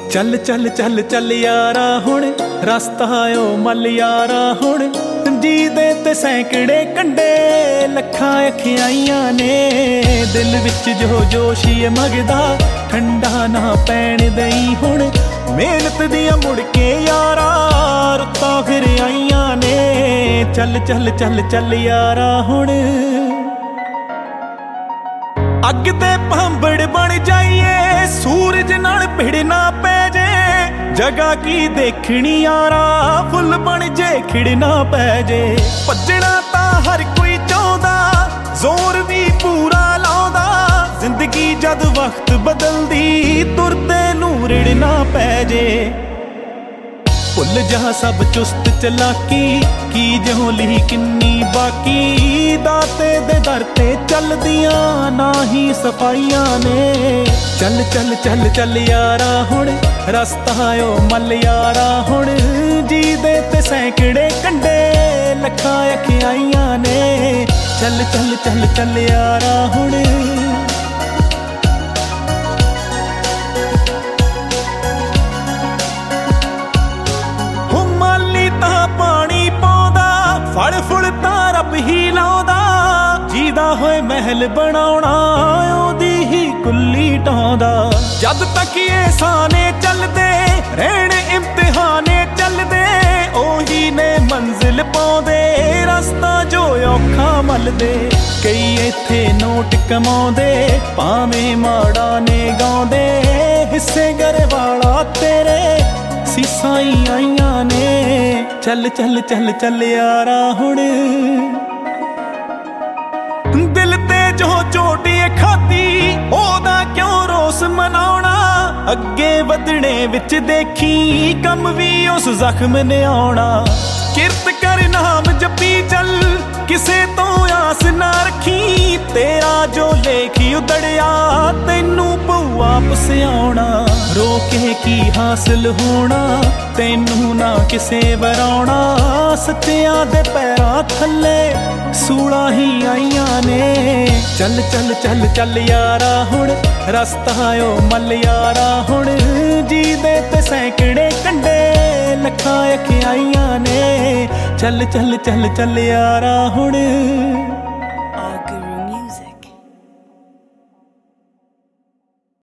ਚੱਲ ਚੱਲ ਚੱਲ ਚੱਲ ਯਾਰਾ ਹੁਣ ਰਸਤਾ ਓ ਮੱਲ ਯਾਰਾ ਹੁਣ ਜੀ ਦੇ ਤੇ ਸੈਂਕੜੇ ਕੰਡੇ ਲੱਖਾਂ ਅਖਿਆਈਆਂ ਨੇ ਦਿਲ ਵਿੱਚ ਜੋ ਜੋਸ਼ ਮਗਦਾ ਠੰਡਾ ਨਾ ਪੈਣ ਦਈ ਹੁਣ ਮਿਹਨਤ ਦੀਆਂ ਮੁੜ ਕੇ ਯਾਰਾ ਰੁੱਤਾਂ ਫਿਰ ਆਈਆਂ ਨੇ ਚੱਲ ਚੱਲ ਚੱਲ ਚੱਲ ਯਾਰਾ ਹੁਣ ਅੱਗ ਤੇ ਭਾਂਬੜ ਬਣ ਜਾਈਏ ਸੂਰਜ ਨਾਲ ਭਿੜ ਨਾ ਪੈ ਜੇ ਜਗ੍ਹਾ ਕੀ ਦੇਖਣੀ ਯਾਰਾ ਫੁੱਲ ਬਣ ਜੇ ਖਿੜ ਨਾ ਪੈ ਜੇ ਭੱਜਣਾ ਤਾਂ ਹਰ ਕੋਈ ਚਾਹੁੰਦਾ ਜ਼ੋਰ ਵੀ ਪੂਰਾ ਲਾਉਂਦਾ ਜ਼ਿੰਦਗੀ ਜਦ ਵਕਤ ਬਦਲਦੀ ਤੁਰਦੇ ਨੂੰ ਰਿੜ ਨਾ ਪੈ ਜੇ ਭੁੱਲ ਜਾ ਸਭ ਚੁਸਤ ਚਲਾਕੀ ਕੀ ਜਹੋਲੀ ਕਿੰਨੀ ਬਾਕੀ ਦਾਤੇ ਦੇ ਦਰ ਤੇ ਚੱਲਦੀਆਂ ਨਾ ਹੀ ਸਫਾਈਆਂ ਨੇ ਚੱਲ ਚੱਲ ਚੱਲ ਚੱਲ ਯਾਰਾ ਹੁਣ ਰਸਤਾ ਓ ਮੱਲ ਯਾਰਾ ਹੁਣ ਜੀ ਦੇ ਤੇ ਸੈਂਕੜੇ ਕੰਡੇ ਲੱਖਾਂ ਅਖਿਆਈਆਂ ਨੇ ਚੱਲ ਚੱਲ ਚੱਲ ਚੱਲ ਯਾਰਾ ਹੁਣ ਫੜ ਫੁੜ ਤਾਂ ਰੱਬ ਹੀ ਲਾਉਂਦਾ ਜੀਦਾ ਹੋਏ ਮਹਿਲ ਬਣਾਉਣਾ ਉਹਦੀ ਹੀ ਕੁੱਲੀ ਢਾਉਂਦਾ ਜਦ ਤੱਕ ਇਹ ਸਾਨੇ ਚੱਲਦੇ ਰਹਿਣ ਇਮਤਿਹਾਨੇ ਚੱਲਦੇ ਉਹੀ ਨੇ ਮੰਜ਼ਿਲ ਪਾਉਂਦੇ ਰਸਤਾ ਜੋ ਔਖਾ ਮੱਲਦੇ ਕਈ ਇੱਥੇ ਨੋਟ ਕਮਾਉਂਦੇ ਭਾਵੇਂ ਮਾੜਾ ਨੇ ਗਾਉਂਦੇ ਹਿੱਸੇ ਗਰਵਾਲਾ ਤੇਰੇ ਸੀਸਾਂ ਹੀ ਆਈਆਂ ਨੇ ਚੱਲ ਚੱਲ ਚੱਲ ਚੱਲ ਯਾਰਾ ਹੁਣ ਦਿਲ ਤੇ ਜੋ ਚੋਟ ਖਾਧੀ ਉਹਦਾ ਕਿਉਂ ਰੋਸ ਮਨਾਉਣਾ ਅੱਗੇ ਵਧਣੇ ਵਿੱਚ ਦੇਖੀ ਕੰਮ ਵੀ ਉਸ ਜ਼ਖਮ ਨੇ ਆਉਣਾ ਕਿਰਤ ਕਰ ਨਾਮ ਜਪੀ ਚੱਲ ਕਿਸੇ ਤੋਂ ਆਸ ਨਾ ਰੱਖੀ ਤੇਰਾ ਜੋ ਲੇਖੀ ਉਦੜਿਆ ਤੈਨੂੰ ਪਊ ਵਾਪਸ ਆਉਣਾ ਰੋਕੇ ਕੀ ਹਾਸਲ ਹੋਣਾ ਤੈਨੂੰ ਨਾ ਕਿਸੇ ਵਰਾਉਣਾ ਸੱਚਿਆਂ ਦੇ ਪੈਰਾਂ ਥੱਲੇ ਸੂਲਾਂ ਹੀ ਆਈਆਂ ਨੇ ਚੱਲ ਚੱਲ ਚੱਲ ਚੱਲ ਯਾਰਾ ਹੁਣ ਰਸਤਾ ਓ ਮੱਲ ਯਾਰਾ ਹੁਣ ਜੀ ਦੇ ਤੇ ਸੈਂਕੜੇ ਕੰਡੇ ਲੱਖਾਂ ਅਖਿਆਈਆਂ ਨੇ ਚੱਲ ਚੱਲ ਚੱਲ ਚੱਲ ਯਾਰਾ ਹੁਣ